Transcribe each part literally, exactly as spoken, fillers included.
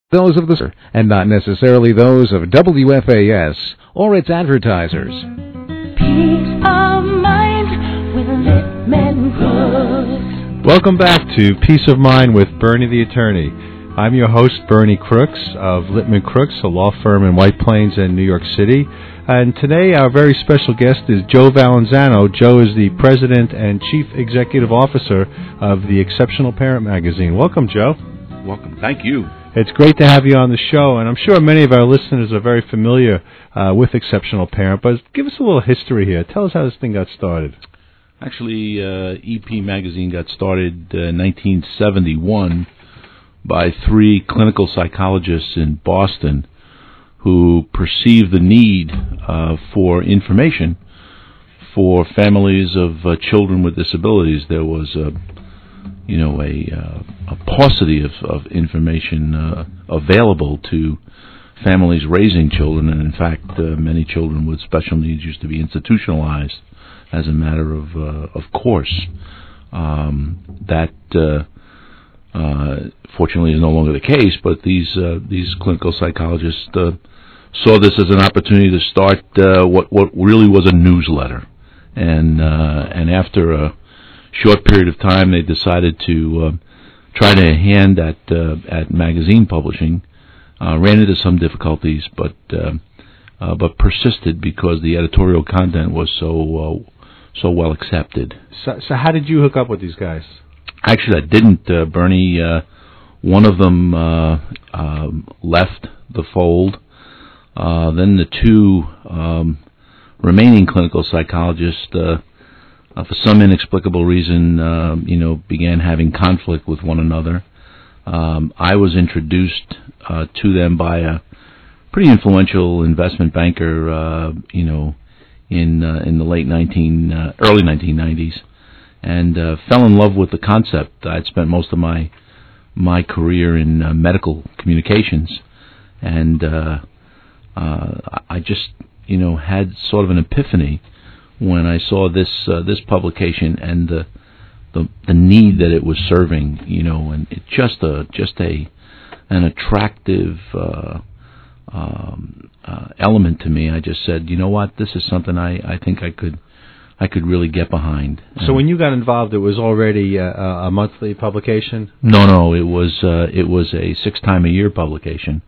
those of the and not necessarily those of W F A S or its advertisers. Peace of mind with Littman Crooks. Welcome back to Peace of Mind with Bernie the Attorney. I'm your host, Bernie Crooks of Littman Crooks, a law firm in White Plains and New York City. And today our very special guest is Joe Valanzano. Joe is the President and Chief Executive Officer of the Exceptional Parent magazine. Welcome, Joe. Welcome. Thank you. It's great to have you on the show, and I'm sure many of our listeners are very familiar uh, with Exceptional Parent, but give us a little history here. Tell us how this thing got started. Actually, uh, E P Magazine got started in uh, nineteen seventy-one by three clinical psychologists in Boston who perceived the need uh, for information for families of uh, children with disabilities. There was a you know, a, uh, a paucity of, of information uh, available to families raising children, and in fact, uh, many children with special needs used to be institutionalized as a matter of uh, of course. Um, that uh, uh, fortunately is no longer the case, but these uh, these clinical psychologists uh, saw this as an opportunity to start uh, what what really was a newsletter, and uh, and after a short period of time, they decided to uh, try to hand at uh, at magazine publishing. Uh, ran into some difficulties, but uh, uh, but persisted because the editorial content was so uh, so well accepted. So, so how did you hook up with these guys? Actually, I didn't, uh, Bernie. Uh, one of them uh, uh, left the fold. Uh, then the two um, remaining clinical psychologists. Uh, Uh, for some inexplicable reason, uh, you know, began having conflict with one another. Um, I was introduced uh, to them by a pretty influential investment banker, uh, you know, in uh, in the late nineteen, uh, early nineteen nineties, and uh, fell in love with the concept. I'd spent most of my my career in uh, medical communications, and uh, uh, I just, you know, had sort of an epiphany when I saw this uh, this publication and the, the the need that it was serving, you know, and it just a just a an attractive uh, um, uh, element to me. I just said, you know what, this is something I, I think I could I could really get behind. So when you got involved, it was already a, a monthly publication? No, no, it was uh, it was a six time a year publication,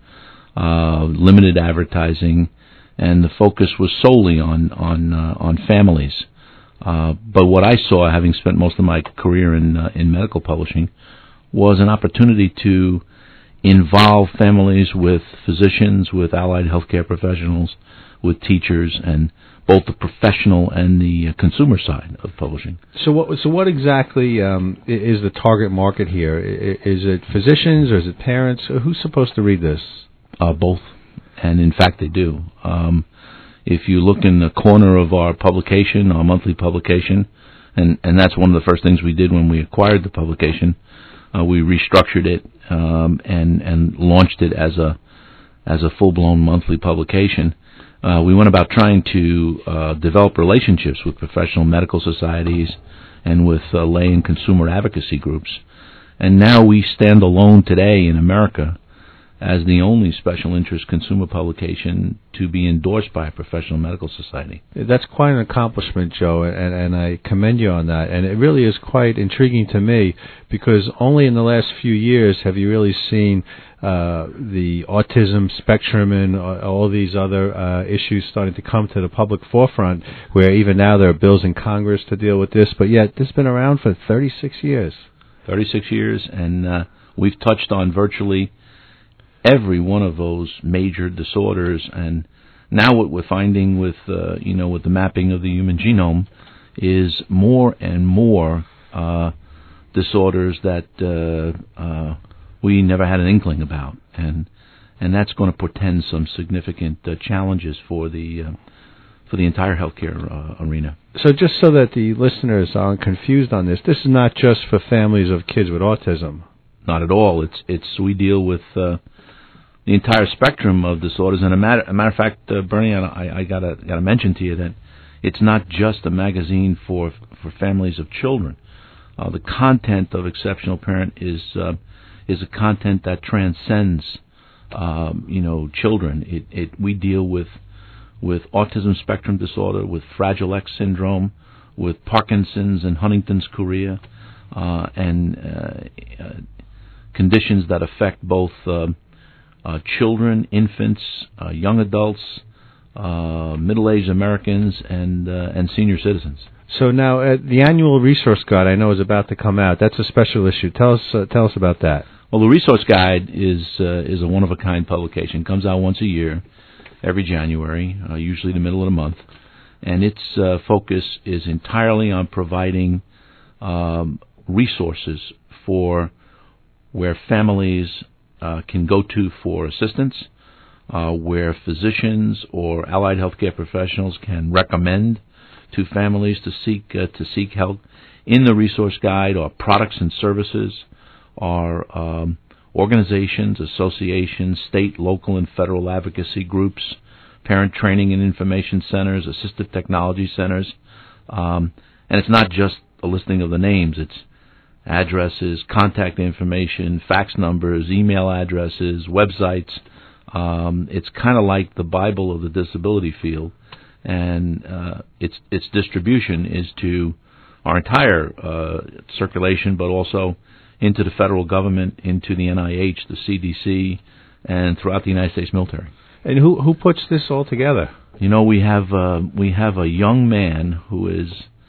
uh, limited advertising. And the focus was solely on on uh, on families. Uh, but what I saw, having spent most of my career in uh, in medical publishing, was an opportunity to involve families with physicians, with allied healthcare professionals, with teachers, and both the professional and the uh, consumer side of publishing. So what so what exactly um, is the target market here? Is it physicians or is it parents? Who's supposed to read this? Uh, both. And in fact, they do. Um, if you look in the corner of our publication, our monthly publication, and, and that's one of the first things we did when we acquired the publication, uh, we restructured it um, and and launched it as a as a full-blown monthly publication. Uh, we went about trying to uh, develop relationships with professional medical societies and with uh, lay and consumer advocacy groups. And now we stand alone today in America as the only special interest consumer publication to be endorsed by a professional medical society. That's quite an accomplishment, Joe, and, and I commend you on that. And it really is quite intriguing to me because only in the last few years have you really seen uh, the autism spectrum and all these other uh, issues starting to come to the public forefront, where even now there are bills in Congress to deal with this, but yet this has been around for thirty-six years. thirty-six years, and uh, we've touched on virtually every one of those major disorders, and now what we're finding with uh, you know with the mapping of the human genome is more and more uh, disorders that uh, uh, we never had an inkling about, and and that's going to portend some significant uh, challenges for the uh, for the entire healthcare uh, arena. So just so that the listeners aren't confused on this, this is not just for families of kids with autism. Not at all. It's it's we deal with uh, the entire spectrum of disorders. And a matter, a matter of fact, uh, Bernie, I, I gotta gotta mention to you that it's not just a magazine for for families of children. Uh, the content of Exceptional Parent is uh, is a content that transcends um, you know, children. It, it we deal with with autism spectrum disorder, with Fragile X syndrome, with Parkinson's and Huntington's chorea, uh, and uh, uh, conditions that affect both uh, uh, children, infants, uh, young adults, uh, middle-aged Americans, and uh, and senior citizens. So now, uh, the annual resource guide I know is about to come out. That's a special issue. Tell us, uh, tell us about that. Well, the resource guide is uh, is a one-of-a-kind publication. It comes out once a year, every January, uh, usually the middle of the month, and its uh, focus is entirely on providing um, resources for where families uh, can go to for assistance, uh, where physicians or allied healthcare professionals can recommend to families to seek uh, to seek help. In the resource guide are products and services, are um, organizations, associations, state, local, and federal advocacy groups, parent training and information centers, assistive technology centers, um, and it's not just a listing of the names. It's addresses, contact information, fax numbers, email addresses, websites. Um, it's kind of like the Bible of the disability field. And uh, its its distribution is to our entire uh, circulation, but also into the federal government, into the N I H, the C D C, and throughout the United States military. And who who puts this all together? You know, we have uh, we have a young man who is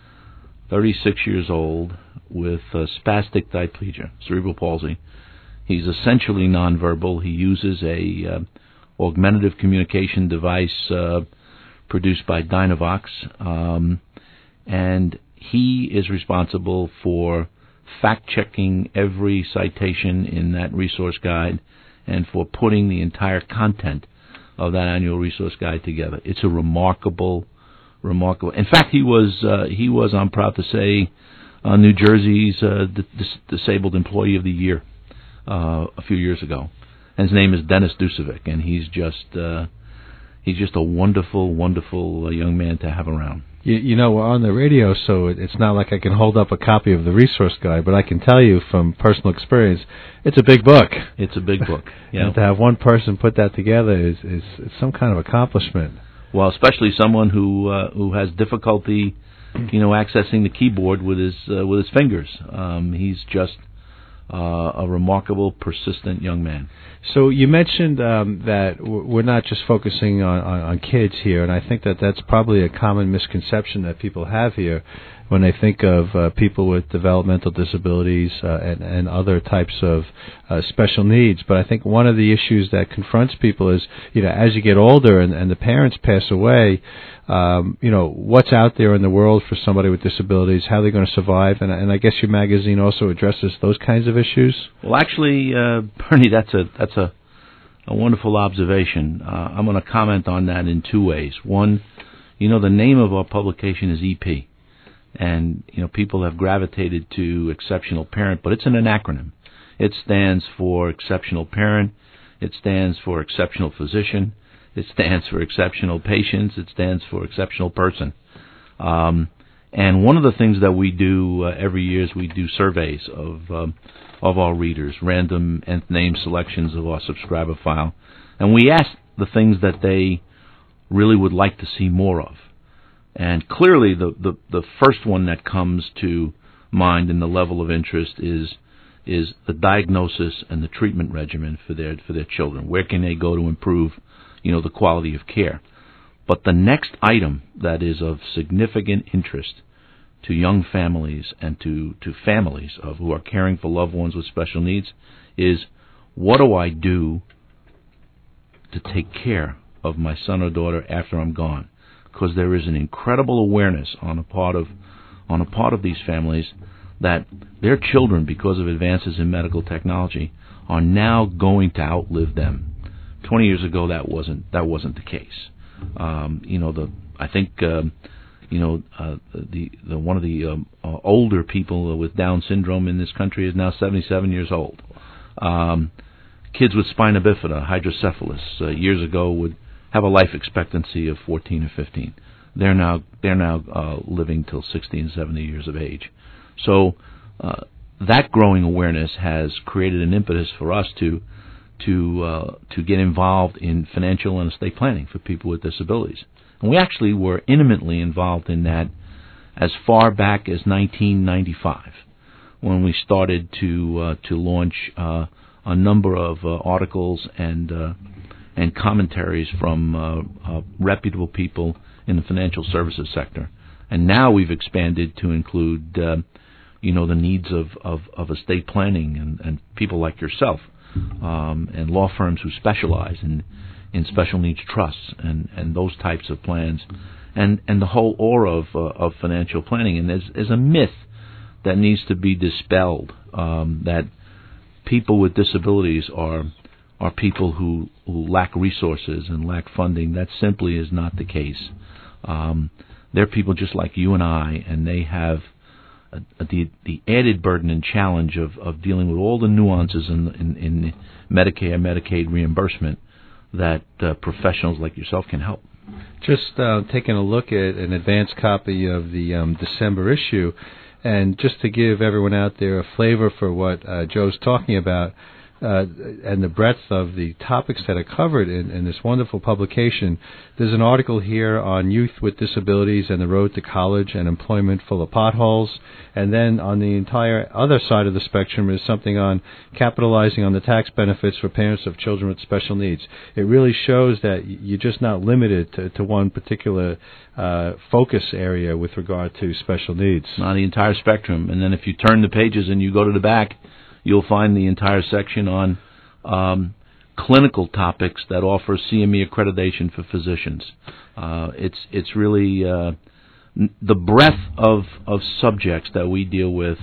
thirty-six years old with uh, spastic diplegia, cerebral palsy. He's essentially nonverbal. He uses a uh, augmentative communication device Uh, produced by Dynavox, um, and he is responsible for fact-checking every citation in that resource guide and for putting the entire content of that annual resource guide together. It's a remarkable, remarkable. In fact, he was uh, he was, I'm proud to say, uh, New Jersey's uh, dis- disabled employee of the year uh, a few years ago. And his name is Dennis Dusevic, and he's just uh, He's just a wonderful, wonderful uh, young man to have around. You, you know, we're on the radio, so it's not like I can hold up a copy of the resource guide, but I can tell you from personal experience, it's a big book. It's a big book. Yeah. And to have one person put that together is, is, is some kind of accomplishment. Well, especially someone who uh, who has difficulty, you know, accessing the keyboard with his uh, with his fingers. Um, he's just uh, a remarkable, persistent young man. So you mentioned um, that we're not just focusing on, on, on kids here, and I think that that's probably a common misconception that people have here when they think of uh, people with developmental disabilities uh, and, and other types of uh, special needs. But I think one of the issues that confronts people is, you know, as you get older and, and the parents pass away, um, you know, what's out there in the world for somebody with disabilities, how they're going to survive, and, and I guess your magazine also addresses those kinds of issues. Well, actually, uh, Bernie, that's a that's a, a wonderful observation. Uh, I'm going to comment on that in two ways. One, you know, the name of our publication is E P, and you know, people have gravitated to Exceptional Parent, but it's an acronym. It stands for Exceptional Parent. It stands for Exceptional Physician. It stands for Exceptional Patients. It stands for Exceptional Person. Um, and one of the things that we do uh, every year is we do surveys of um, of our readers, random nth name selections of our subscriber file, and we ask the things that they really would like to see more of. And clearly, the, the, the first one that comes to mind in the level of interest is is the diagnosis and the treatment regimen for their for their children. Where can they go to improve, you know, the quality of care? But the next item that is of significant interest to young families and to, to families of who are caring for loved ones with special needs is, what do I do to take care of my son or daughter after I'm gone? Because there is an incredible awareness on a part of on a part of these families that their children, because of advances in medical technology, are now going to outlive them. Twenty years ago, that wasn't that wasn't the case. Um, you know, the I think um, you know uh, the the one of the um, uh, older people with Down syndrome in this country is now seventy-seven years old. Um, kids with spina bifida, hydrocephalus, uh, years ago would have a life expectancy of fourteen or fifteen. They're now they're now uh, living till sixty and seventy years of age. So uh, that growing awareness has created an impetus for us to to uh, to get involved in financial and estate planning for people with disabilities. And we actually were intimately involved in that as far back as nineteen ninety-five, when we started to uh, to launch uh, a number of uh, articles and uh, and commentaries from uh, uh, reputable people in the financial services sector. And now we've expanded to include, uh, you know, the needs of, of, of estate planning and, and people like yourself, um, and law firms who specialize in, in special needs trusts and, and those types of plans, and, and the whole aura of, uh, of financial planning. And there's, there's a myth that needs to be dispelled, um, that people with disabilities are are people who, who lack resources and lack funding. That simply is not the case. Um, they're people just like you and I, and they have a, a, the the added burden and challenge of, of dealing with all the nuances in, in, in Medicare and Medicaid reimbursement that uh, professionals like yourself can help. Just uh, taking a look at an advanced copy of the um, December issue, and just to give everyone out there a flavor for what uh, Joe's talking about, Uh, and the breadth of the topics that are covered in, in this wonderful publication. There's an article here on youth with disabilities and the road to college and employment full of potholes. And then on the entire other side of the spectrum is something on capitalizing on the tax benefits for parents of children with special needs. It really shows that you're just not limited to, to one particular uh, focus area with regard to special needs. Not the entire spectrum. And then if you turn the pages and you go to the back, you'll find the entire section on um, clinical topics that offer C M E accreditation for physicians. Uh, it's it's really uh, n- the breadth of, of subjects that we deal with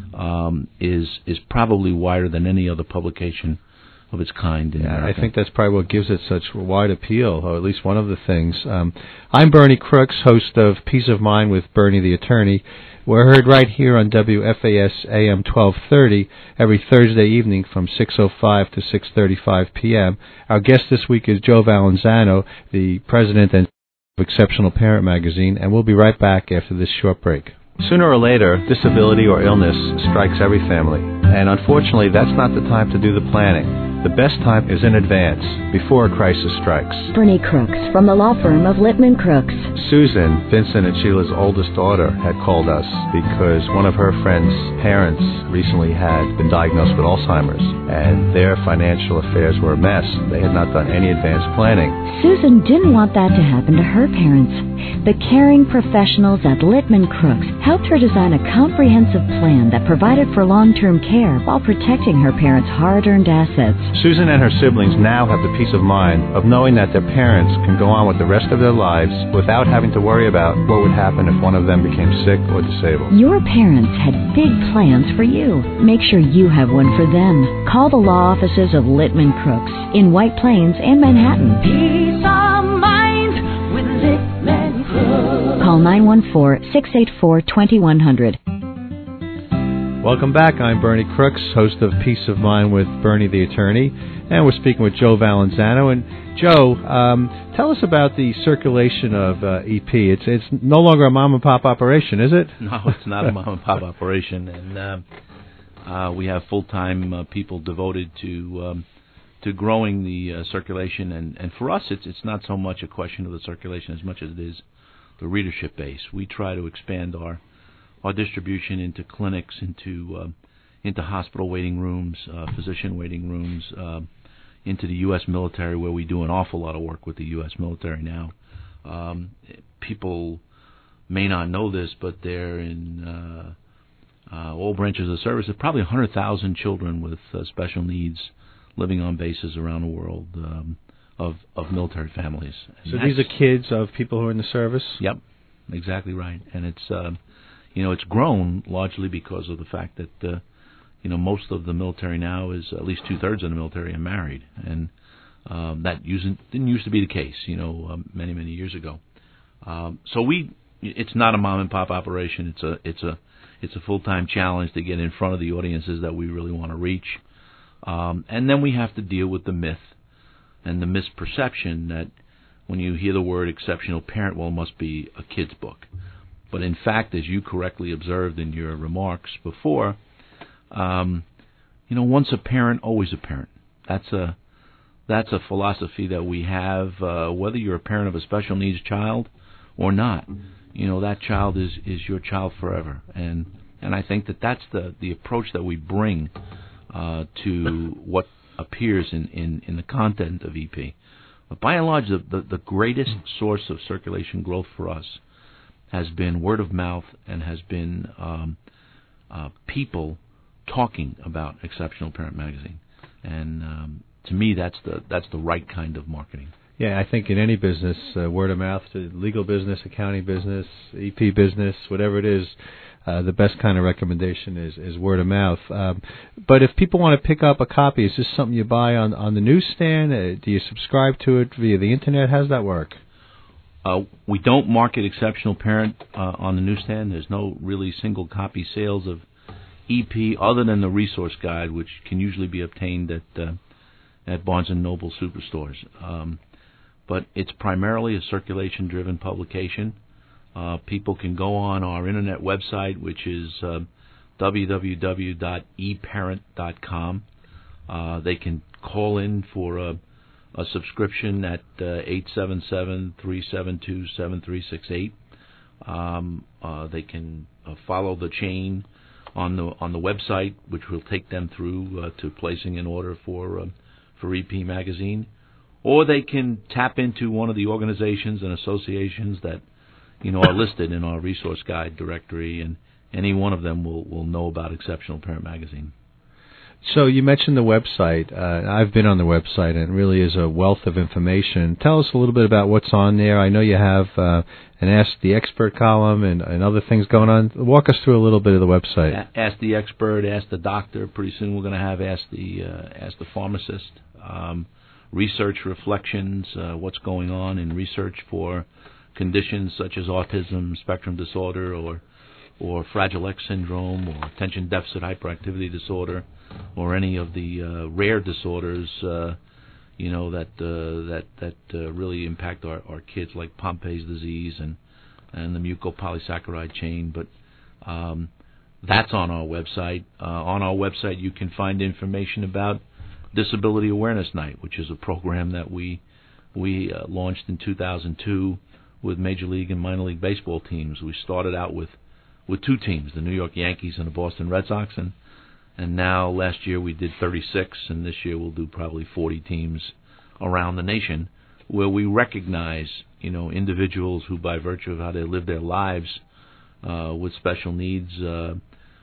um, is is probably wider than any other publication of its kind in yeah, America. I think that's probably what gives it such wide appeal, or at least one of the things. Um, I'm Bernie Crooks, host of Peace of Mind with Bernie the Attorney. We're heard right here on W F A S A M twelve thirty every Thursday evening from six oh five to six thirty-five p.m. Our guest this week is Joe Valanzano, the president and of Exceptional Parent Magazine, and we'll be right back after this short break. Sooner or later, disability or illness strikes every family, and unfortunately that's not the time to do the planning. The best time is in advance, before a crisis strikes. Bernie Crooks from the law firm of Littman Crooks. Susan, Vincent and Sheila's oldest daughter, had called us because one of her friend's parents recently had been diagnosed with Alzheimer's, and their financial affairs were a mess. They had not done any advanced planning. Susan didn't want that to happen to her parents. The caring professionals at Littman Crooks helped her design a comprehensive plan that provided for long-term care while protecting her parents' hard-earned assets. Susan and her siblings now have the peace of mind of knowing that their parents can go on with the rest of their lives without having to worry about what would happen if one of them became sick or disabled. Your parents had big plans for you. Make sure you have one for them. Call the law offices of Littman Crooks in White Plains and Manhattan. Peace of mind with Littman Crooks. Call nine one four, six eight four, two one zero zero. Welcome back. I'm Bernie Crooks, host of Peace of Mind with Bernie the Attorney, and we're speaking with Joe Valanzano. And Joe, um, tell us about the circulation of uh, E P. It's it's no longer a mom and pop operation, is it? No, it's not a mom and pop operation, and uh, uh, we have full time uh, people devoted to um, to growing the uh, circulation. And, and for us, it's it's not so much a question of the circulation as much as it is the readership base. We try to expand our our distribution into clinics, into uh, into hospital waiting rooms, uh, physician waiting rooms, uh, into the U S military, where we do an awful lot of work with the U S military now. Um, people may not know this, but they're in uh, uh, all branches of the service. There are probably one hundred thousand children with uh, special needs living on bases around the world um, of, of military families. And so these are kids of people who are in the service? Yep, exactly right. And it's... Uh, You know, it's grown largely because of the fact that, uh, you know, most of the military now is, at least two-thirds of the military are married. And um, that using, didn't used to be the case, you know, um, many, many years ago. Um, so we, it's not a mom-and-pop operation. It's a, it's a, it's a full-time challenge to get in front of the audiences that we really want to reach. Um, and then we have to deal with the myth and the misperception that when you hear the word exceptional parent, well, it must be a kid's book. But in fact, as you correctly observed in your remarks before, um, you know, once a parent, always a parent. That's a that's a philosophy that we have, uh, whether you're a parent of a special needs child or not. You know, that child is, is your child forever. And and I think that that's the, the approach that we bring uh, to what appears in, in, in the content of E P. But by and large, the, the, the greatest source of circulation growth for us has been word of mouth and has been um, uh, people talking about Exceptional Parent Magazine. And um, to me, that's the that's the right kind of marketing. Yeah, I think in any business, uh, word of mouth, to legal business, accounting business, E P business, whatever it is, uh, the best kind of recommendation is, is word of mouth. Um, but if people want to pick up a copy, is this something you buy on, on the newsstand? Uh, do you subscribe to it via the Internet? How does that work? Uh, we don't market Exceptional Parent uh, on the newsstand. There's no really single copy sales of E P other than the resource guide, which can usually be obtained at uh, at Barnes and Noble superstores. Um, but it's primarily a circulation-driven publication. Uh, people can go on our internet website, which is uh, w w w dot e parent dot com. Uh, they can call in for a, a subscription at uh, eight seven seven, three seven two, seven three six eight. Um, uh, they can uh, follow the chain on the on the website, which will take them through uh, to placing an order for uh, for E P Magazine, or they can tap into one of the organizations and associations that you know are listed in our resource guide directory, and any one of them will, will know about Exceptional Parent Magazine. So you mentioned the website. Uh, I've been on the website, and it really is a wealth of information. Tell us a little bit about what's on there. I know you have uh, an Ask the Expert column and, and other things going on. Walk us through a little bit of the website. A- ask the Expert, Ask the Doctor. Pretty soon we're going to have Ask the uh, Ask the Pharmacist. Um, research reflections, uh, what's going on in research for conditions such as autism spectrum disorder, or or Fragile X syndrome, or attention deficit hyperactivity disorder, or any of the uh, rare disorders, uh, you know, that uh, that that uh, really impact our, our kids, like Pompe's disease and and the mucopolysaccharide chain. But um, that's on our website. Uh, on our website, you can find information about Disability Awareness Night, which is a program that we we uh, launched in two thousand two with Major League and Minor League Baseball teams. We started out with with two teams, the New York Yankees and the Boston Red Sox, and and now last year we did thirty-six, and this year we'll do probably forty teams around the nation, where we recognize, you know, individuals who, by virtue of how they live their lives uh, with special needs, uh,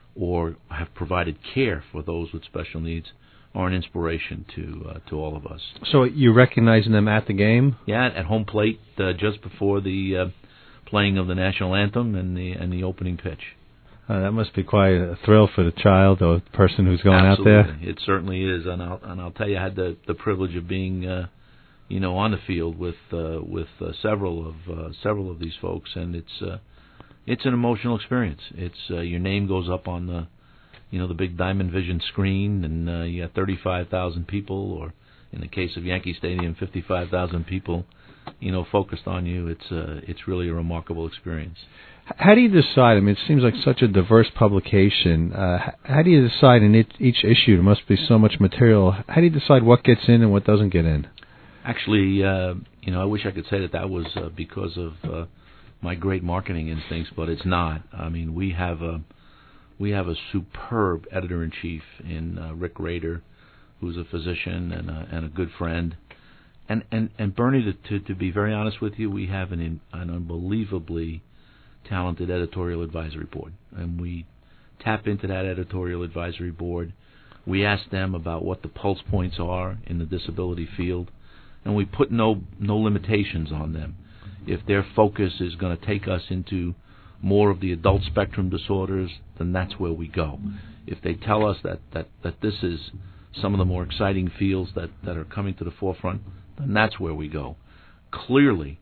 or have provided care for those with special needs, are an inspiration to uh, to all of us. So you're recognizing them at the game? Yeah, at home plate, uh, just before the uh, playing of the national anthem and the and the opening pitch. Uh, that must be quite a thrill for the child or the person who's going Absolutely. out there. It certainly is, and I'll and I'll tell you, I had the, the privilege of being, uh, you know, on the field with uh, with uh, several of uh, several of these folks, and it's uh, it's an emotional experience. It's uh, your name goes up on the, you know, the big Diamond Vision screen, and uh, you got thirty-five thousand people, or in the case of Yankee Stadium, fifty-five thousand people, you know, focused on you. It's uh, it's really a remarkable experience. How do you decide? I mean, it seems like such a diverse publication. Uh, how do you decide in it, each issue? There must be so much material. How do you decide what gets in and what doesn't get in? Actually, uh, you know, I wish I could say that that was uh, because of uh, my great marketing instincts, but it's not. I mean, we have a we have a superb editor-in-chief in uh, Rick Rader, who's a physician and a, and a good friend. And and and Bernie, to, to to be very honest with you, we have an an unbelievably talented editorial advisory board, and we tap into that editorial advisory board. We ask them about what the pulse points are in the disability field, and we put no no limitations on them. If their focus is going to take us into more of the adult spectrum disorders, then that's where we go. If they tell us that, that, that this is some of the more exciting fields that, that are coming to the forefront, then that's where we go. Clearly,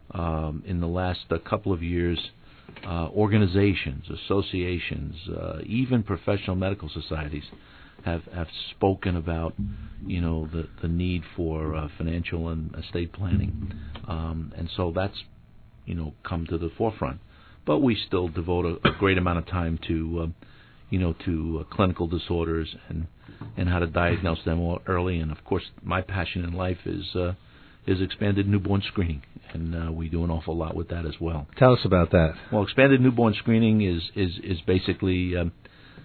um, in the last uh, couple of years, uh, organizations, associations, uh, even professional medical societies have, have spoken about, you know, the, the need for uh, financial and estate planning. Um, and so that's, you know, come to the forefront. But we still devote a, a great amount of time to, uh, you know, to uh, clinical disorders and and how to diagnose them all early. And of course, my passion in life is uh, is expanded newborn screening, and uh, we do an awful lot with that as well. Tell us about that. Well, expanded newborn screening is is is basically, um,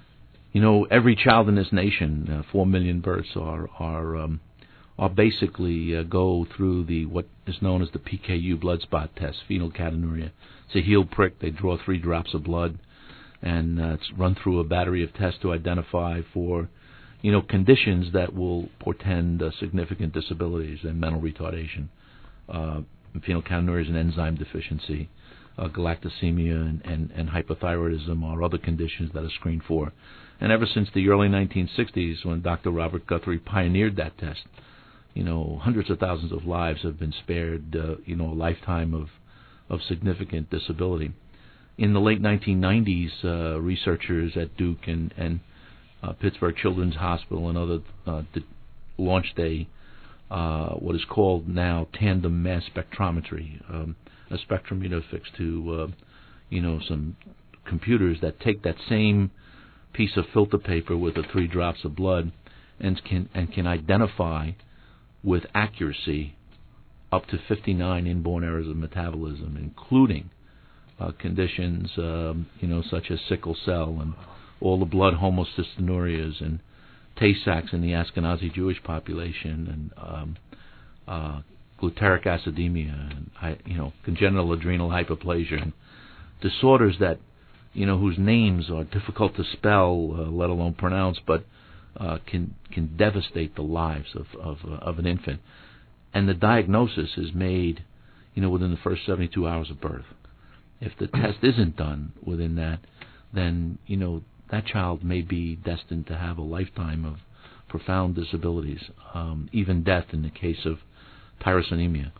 you know, every child in this nation, uh, four million births are are um, are basically uh, go through the what is known as the P K U blood spot test, phenylketonuria. It's a heel prick. They draw three drops of blood, and uh, it's run through a battery of tests to identify for, you know, conditions that will portend uh, significant disabilities and mental retardation. Uh, phenylketonuria is an enzyme deficiency. Uh, galactosemia and, and, and hypothyroidism are other conditions that are screened for. And ever since the early nineteen sixties, when Doctor Robert Guthrie pioneered that test, you know, hundreds of thousands of lives have been spared, uh, you know, a lifetime of, of significant disability. In the late nineteen nineties, uh, researchers at Duke and, and uh, Pittsburgh Children's Hospital and other uh, did, launched a uh, what is called now tandem mass spectrometry, um, a spectrum you know fixed to uh, you know some computers that take that same piece of filter paper with the three drops of blood and can and can identify with accuracy up to fifty-nine inborn errors of metabolism, including uh, conditions um, you know such as sickle cell and all the blood homocysteinurias and Tay-Sachs in the Ashkenazi Jewish population, and um, uh, glutaric acidemia, and you know congenital adrenal hyperplasia, and disorders that you know whose names are difficult to spell, uh, let alone pronounce, but uh, can can devastate the lives of of, uh, of an infant. And the diagnosis is made, you know, within the first seventy-two hours of birth. If the test isn't done within that, then you know that child may be destined to have a lifetime of profound disabilities, um, even death in the case of tyrosinemia,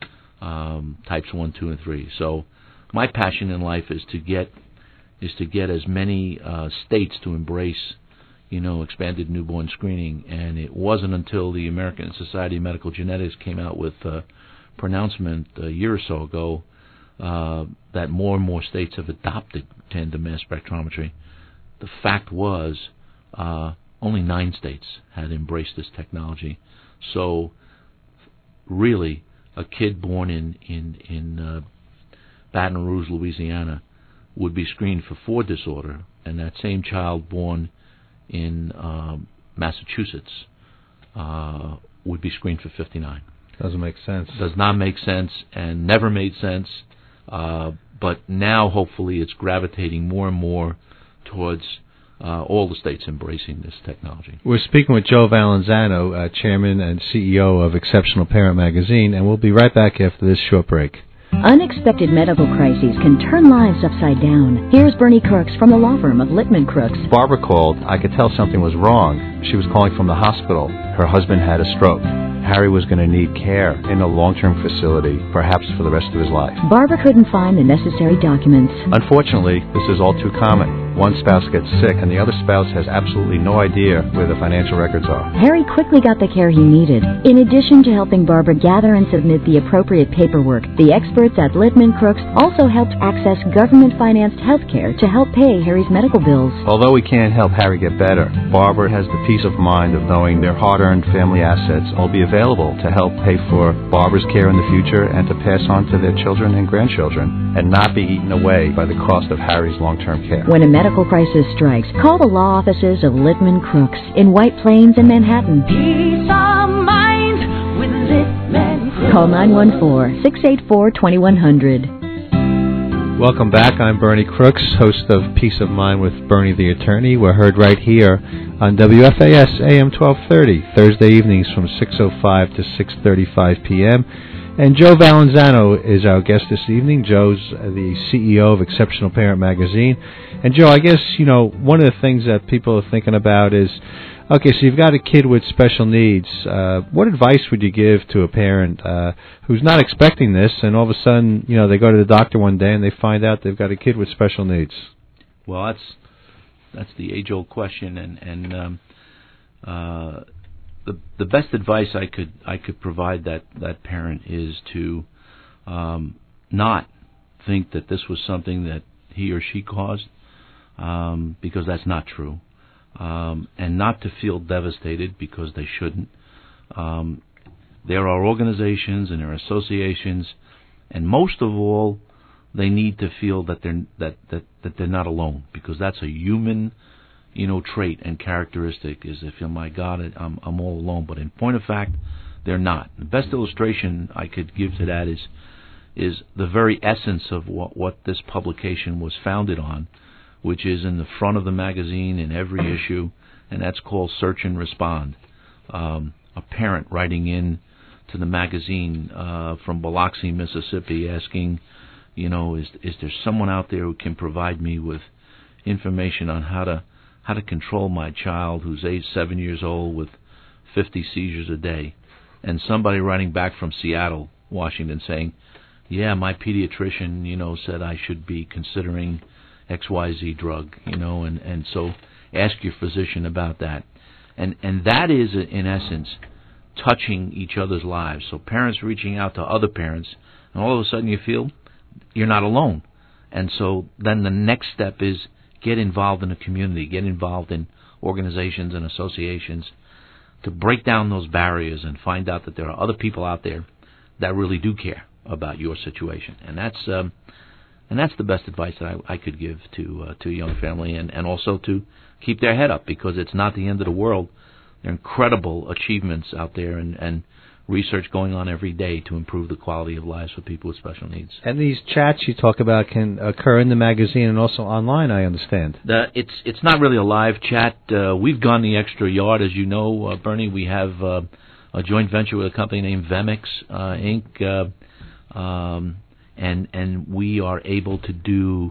um, types one, two, and three. So, my passion in life is to get is to get as many uh, states to embrace, you know, expanded newborn screening. And it wasn't until the American Society of Medical Genetics came out with a pronouncement a year or so ago uh, that more and more states have adopted tandem mass spectrometry. The fact was, uh, only nine states had embraced this technology. So, really, a kid born in in in uh, Baton Rouge, Louisiana, would be screened for Ford disorder, and that same child born in um, Massachusetts uh, would be screened for fifty-nine. Doesn't make sense. Does not make sense, and never made sense. Uh, but now, hopefully, it's gravitating more and more towards uh, all the states embracing this technology. We're speaking with Joe Valanzano, uh, Chairman and C E O of Exceptional Parent Magazine, and we'll be right back after this short break. Unexpected medical crises can turn lives upside down. Here's Bernie Crooks from the law firm of Littman Crooks. Barbara called. I could tell something was wrong. She was calling from the hospital. Her husband had a stroke. Harry was going to need care in a long-term facility, perhaps for the rest of his life. Barbara couldn't find the necessary documents. Unfortunately, this is all too common. One spouse gets sick and the other spouse has absolutely no idea where the financial records are. Harry quickly got the care he needed. In addition to helping Barbara gather and submit the appropriate paperwork, the experts at Littman Crooks also helped access government-financed health care to help pay Harry's medical bills. Although we can't help Harry get better, Barbara has the peace of mind of knowing their hard-earned family assets will be available to help pay for Barbara's care in the future and to pass on to their children and grandchildren and not be eaten away by the cost of Harry's long-term care. When a medical crisis strikes, call the law offices of Littman Crooks in White Plains and Manhattan. Peace of mind with Littman Crooks. Call nine one four, six eight four, two one zero zero. Welcome back. I'm Bernie Crooks, host of Peace of Mind with Bernie the Attorney. We're heard right here on W F A S A M twelve thirty, Thursday evenings from six oh five to six thirty-five p.m. And Joe Valanzano is our guest this evening. Joe's the C E O of Exceptional Parent Magazine. And Joe, I guess, you know, one of the things that people are thinking about is, okay, so you've got a kid with special needs. Uh, what advice would you give to a parent uh, who's not expecting this, and all of a sudden, you know, they go to the doctor one day and they find out they've got a kid with special needs? Well, that's that's the age-old question, and and um, uh, the the best advice I could I could provide that, that parent is to um, not think that this was something that he or she caused, um, because that's not true. um, and not to feel devastated because they shouldn't. Um, there are organizations and there are associations, and most of all, they need to feel that they're that, that, that they're not alone, because that's a human, you know, trait and characteristic. Is if oh my God, I'm I'm all alone. But in point of fact, they're not. The best illustration I could give to that is is the very essence of what what this publication was founded on, which is in the front of the magazine in every issue, and that's called Search and Respond. Um, a parent writing in to the magazine uh, from Biloxi, Mississippi, asking, you know, is is there someone out there who can provide me with information on how to how to control my child who's age seven years old with fifty seizures a day? And somebody writing back from Seattle, Washington, saying, yeah, my pediatrician, you know, said I should be considering X Y Z drug, you know, and, and so ask your physician about that. And and that is, in essence, touching each other's lives. So parents reaching out to other parents, and all of a sudden you feel you're not alone. And so then the next step is get involved in the community, get involved in organizations and associations to break down those barriers and find out that there are other people out there that really do care about your situation. And that's um, and that's the best advice that I, I could give to uh, to a young family, and, and also to keep their head up, because it's not the end of the world. There are incredible achievements out there, and, and research going on every day to improve the quality of lives for people with special needs. And these chats you talk about can occur in the magazine and also online, I understand. The, it's it's not really a live chat. Uh, we've gone the extra yard, as you know, uh, Bernie. We have uh, a joint venture with a company named Vemix uh, Incorporated, uh, um, and and we are able to do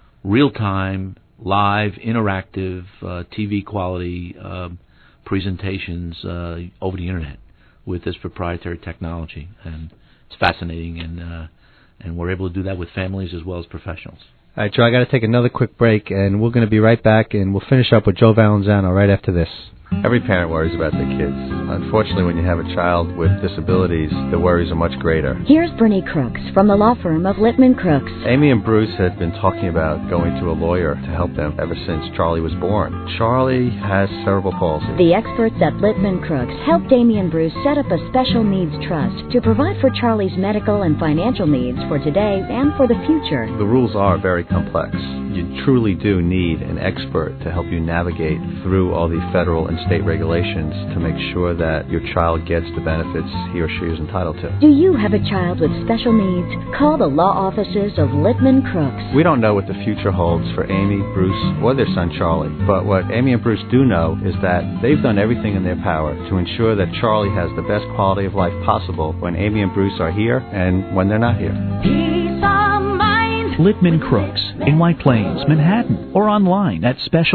real-time, live, interactive, uh, T V quality uh, presentations uh, over the internet with this proprietary technology, and it's fascinating, and uh, and we're able to do that with families as well as professionals. All right, Joe, I got to take another quick break, and we're going to be right back, and we'll finish up with Joe Valanzano right after this. Every parent worries about their kids. Unfortunately, when you have a child with disabilities, the worries are much greater. Here's Bernie Crooks from the law firm of Littman Crooks. Amy and Bruce had been talking about going to a lawyer to help them ever since Charlie was born. Charlie has cerebral palsy. The experts at Littman Crooks helped Amy and Bruce set up a special needs trust to provide for Charlie's medical and financial needs for today and for the future. The rules are very complex. You truly do need an expert to help you navigate through all the federal and state regulations to make sure that your child gets the benefits he or she is entitled to. Do you have a child with special needs? Call the law offices of Littman Crooks. We don't know what the future holds for Amy, Bruce, or their son Charlie, but what Amy and Bruce do know is that they've done everything in their power to ensure that Charlie has the best quality of life possible when Amy and Bruce are here and when they're not here. Peace of mind. Littman Crooks in White Plains, Manhattan, or online at special